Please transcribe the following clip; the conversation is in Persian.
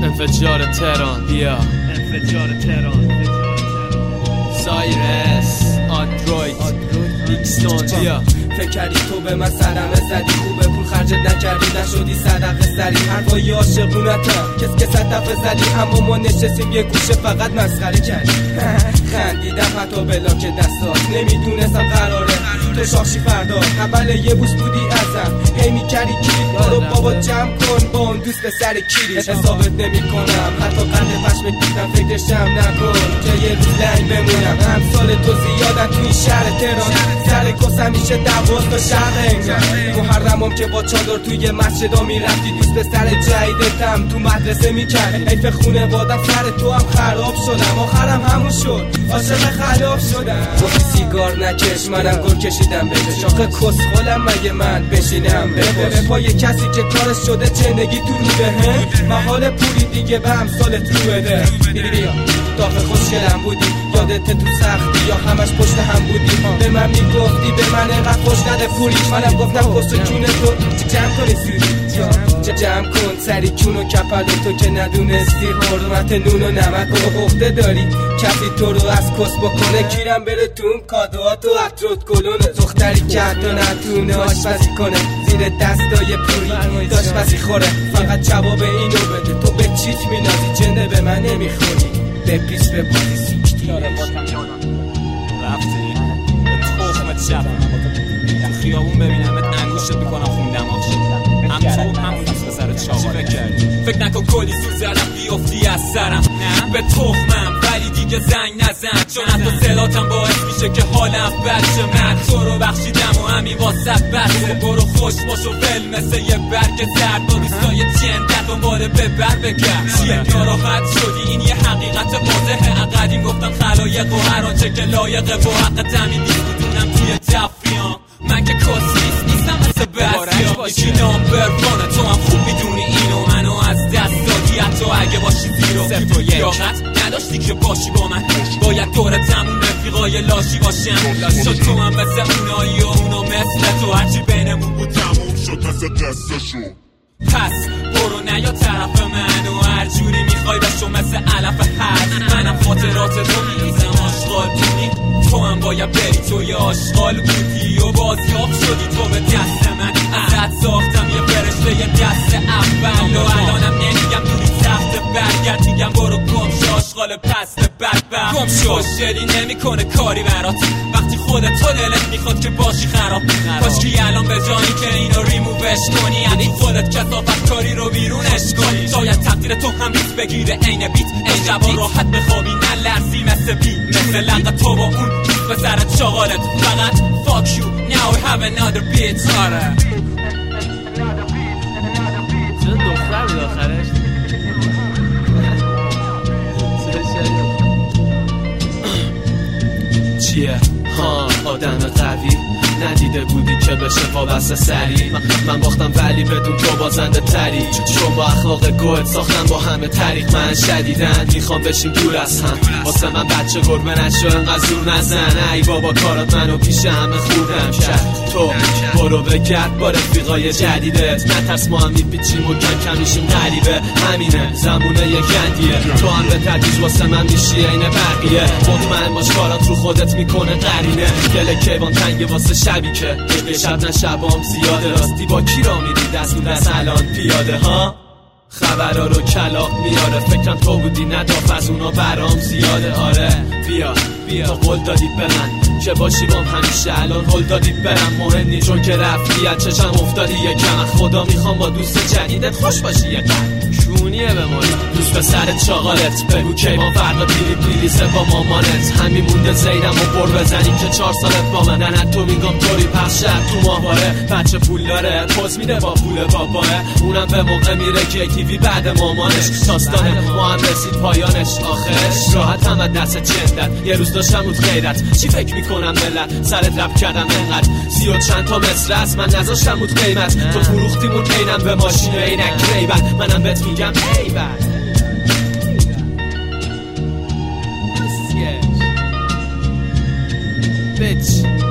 انفجار تهران بیا انفجار تهران سایرس آندروید بیکستون بیا فکر کردی تو به من صدمه زدی خوبه پول خرجت نکردی نشدی صدقه سری حرفای عاشقونتا کس که صد دفعه زدی اما ما نشستیم یه گوشه فقط مسخره کردی خندیدم حتی بلا که دستات نمیدونستم قراره تو شاخشی فردا اول یه بوس بودی ازم هی میکردی کلید دارو بابا جمع کن با اون دوست به سر کلیش حسابت نمی کنم حتی قند پشمک دیدم فکرشم نکن که یه روز لنگ بمونم همسال تو زیادن تو این شهر تهران سر کسم میشه دوازده شهر انگار محرمم که با چادر توی مسجدا میرفتی دوست به سر جدیدتم تو مدرسه میکرد حیف خونه بادم سر تو هم خراب شدم آخرم همون شد عاشق خلاف شدم گفتی سیگار نکش منم گل کشیدم بهش آخه کسخولم مگه من بشینم به پای کسی که کارش شده زندگی تو رو بهم محال پولی دیگه به همسالت رو بده بیا داغ خوشگلم بودی یادت تو سختی یا همش پشت هم بودی به من میگفتی به من اینقدر خوش نده پولی منم گفتم پشت جون تو جمع کنی سوری جمع کن سری کون و کپل تو که ندونستی حرمت نون و نمک و عقده داری کسی تو رو از کس بکنه گیرم بره تو اون کادوات و عطرت گلونه دختری که حتی نتونه آشپزی کنه زیر دستای پوری داشپزی خوره فقط جواب اینو بده تو به چیک مینازی جنده به من نمیخونی به پیش به بازی سیکتی رفتی به تخمت شبم تو خیابون ببینمت انگوشت میکنم خون دماغ هم تو همون دوست به سر چاقاله فکر نکن کلی سو زدم بیافتی از سرم نه به تخمم ولی دیگه زنگ نزن چون حتی صلاتم باعث میشه که حالم بد شه من تو رو بخشیدم و همین واسط بسه برو خوش باش و ول مثل یه برگ زرد با دوستای جندت دنباله ببر بگرد چیه ناراحت شدی این یه حقیقت واضحه قدیم گفتم خلایق و هر آنچه که لایقه و حق تمین نیست بدونم توی تفریام من که کسیس نیستم مثل بسیا یکی نامبر وانه تو هم خوب میدونی اینو منو از دست دادی حتی اگه باشی زیرو یاقت نداشتی که باشی با من باید دور تموم رفیقای لاشی باشم شد تو هم مثل اونایی و اونا مثل تو هرچی بینمون بود تموم شد مثل قصه شو پس برو نیا طرف من و هر جوری میخوای بشو مثل علف حد منم خاطرات تو میریزم آشغال دونی تو هم باید بری تو یه آشغال بودی و بازیاب شدی تو به دست من ازت ساختم یه فرشته یه دست اول و الانم نمیگم دوری سخت برگرد میگم برو گم شو آشغال پست بدبخت گم شو خوشگلی نمیکنه کاری برات وقتی خودت تو دلت میخواد که باشی خراب کاشکی الان به جایی که اینو ریمووش کنی یعنی خودت کثافت کاری رو بیرونش کنی شاید تقدیر تو هم ریت بگیره عین بیت ای شبا راحت بخوابی نه لرزی مثل بی مثل لقت تو با اون به سرت شغالت فقط fuck you now we have another beat آره چرا دختر بود آخرش چیه ها آدم قوی ندیده بودی که بشه وابسته سری من باختم ولی بدون تو بازنده تری چون با اخلاق گوهت ساختم با همه طریق من شدیدن میخوام بشیم دور از هم واسه من بچه گربه نشو انقدر زور نزن ای بابا کارات منو پیش همه خوردم کرد تو برو بگرد با رفیقای جدیدت نترس ما هم میپیچیم و کم میشیم غریبه همینه زمونه یه گندیه تو هم به تدریج واسه من میشی این بقیه مطمئن باش کارات رو خودت میکنه قرینه گله کیوان تنگه واسه شبی که یه شب نه شبام زیاده راستی با کی را میری دست تو دست الان پیاده ها خبرها رو کلاق میاره فکرم تو بودی نداف از اونا برام زیاده آره بیا تو قول دادی به من که باشی بام همیشه الان قول دادی برم مهم نی چون که رفتی از چشم افتادی یکم خدا میخوام با دوست جدیدت خوش باشی یکم شونیه به ما دوست به سرت چاقالت بگو کیوان فردا پیریزه با مامانت همین مونده زیدم و بر بزنی که 4 سالت با من نه تو میگم طوری پخش تو ماهواره بچه پول داره پوز میده با پول باباه اونم به موقع میره که تیوی بعد مامانش داستان ما هم رسید پایانش آخرش راحت هم از دست جندت یه روز داشتم بود غیرت چی فکر میکنم ملت سرت رب کردم انقدر 30 و چند تا متر است من نذاشتم بود قیمت تو فروختیمون اینم به ماشین عینک ریبت منم بهت میگم ای بد bitch